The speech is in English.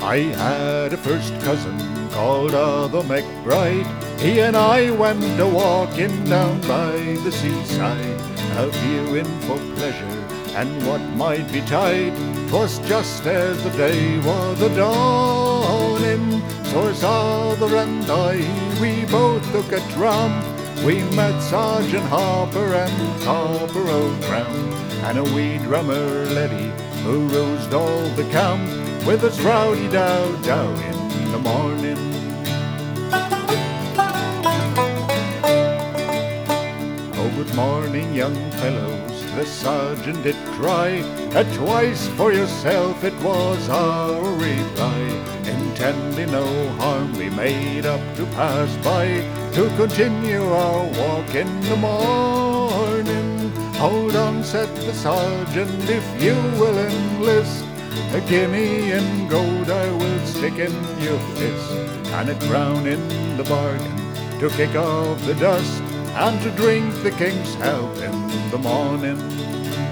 I had a first cousin called the McBride. He and I went a-walking down by the seaside, a-viewing for pleasure and what might betide. 'Twas just as the day was a-dawning, so our father and I, we both took a tramp. We met Sergeant Harper and Corporal Brown, and a wee drummer Letty, who roused all the camp with a rowdy dow-dow in the morning. Oh, good morning, young fellows, the sergeant did cry. Twice for yourself it was our reply. Intending no harm, we made up to pass by, to continue our walk in the morning. Hold on, said the sergeant, if you will enlist. A guinea in gold I will stick in your fist, and £1 in the bargain, to kick off the dust, and to drink the king's health in the morning.